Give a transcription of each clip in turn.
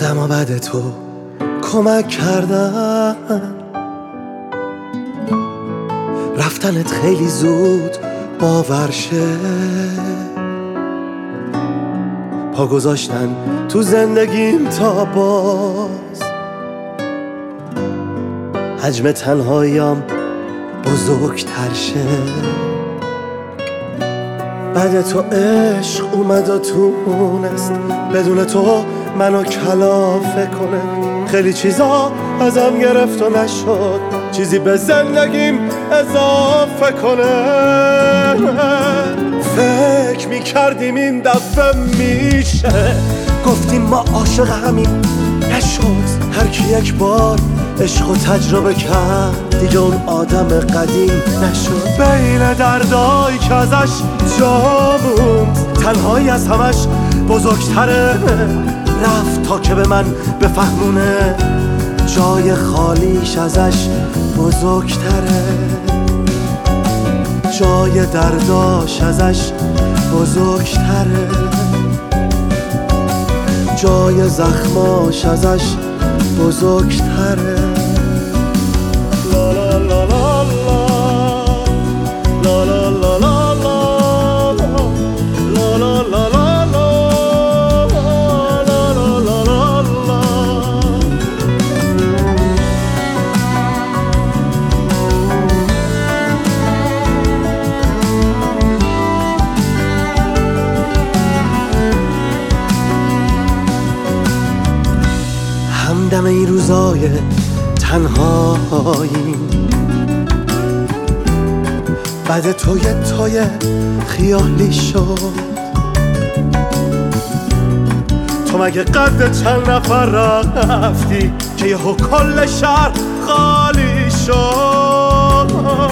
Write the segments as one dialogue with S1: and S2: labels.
S1: آدما بعد تو کمک کردن، رفتنت خیلی زود باور شه، پا گذاشتن تو زندگیم تا باز حجم تنهاییم بزرگتر شه. بعد تو عشق اومد و تونست بدون تو منو کلافه کنه، خیلی چیزا ازم گرفت و نشد چیزی به زندگیم اضافه کنه. فکر میکردیم این دفعه میشه، گفتیم ما عاشق همین، نشد. هر کی یک بار عشق و تجربه کرد دیگه اون آدم قدیم نشد. بین دردایی که ازش جا موند تنهایی از همش بزرگتره، رفت تا که به من بفهمونه جای خالیش ازش بزرگتره، جای درداش ازش بزرگتره، جای زخماش ازش بزرگتره. لا لا لا لا لا لا لا لا لا لا لا لا. همدم این روزای تنهایی بعد توی خیالی شد. تو مگه قد چند نفر رفتی که یهو کل شهر خالی شد؟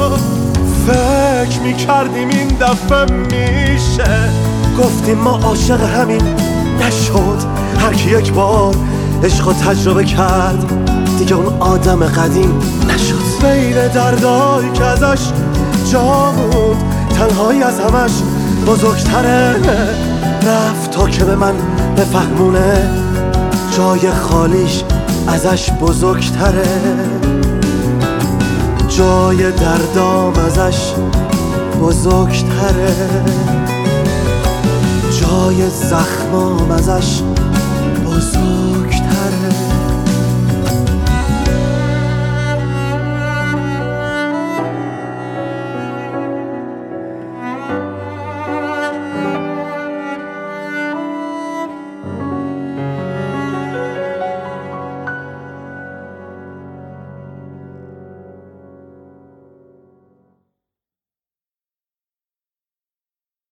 S1: فکر میکردیم این دفعه میشه، گفتیم ما عاشق همین، نشد. هر کی یک بار عشق و تجربه کرد دیگه اون آدم قدیم نشد. بین دردایی که ازش جا موند تنهایی از همش بزرگتره، رفت تا که به من بفهمونه جای خالیش ازش بزرگتره، جای دردام ازش بزرگتره، جای زخمام ازش بزرگتره.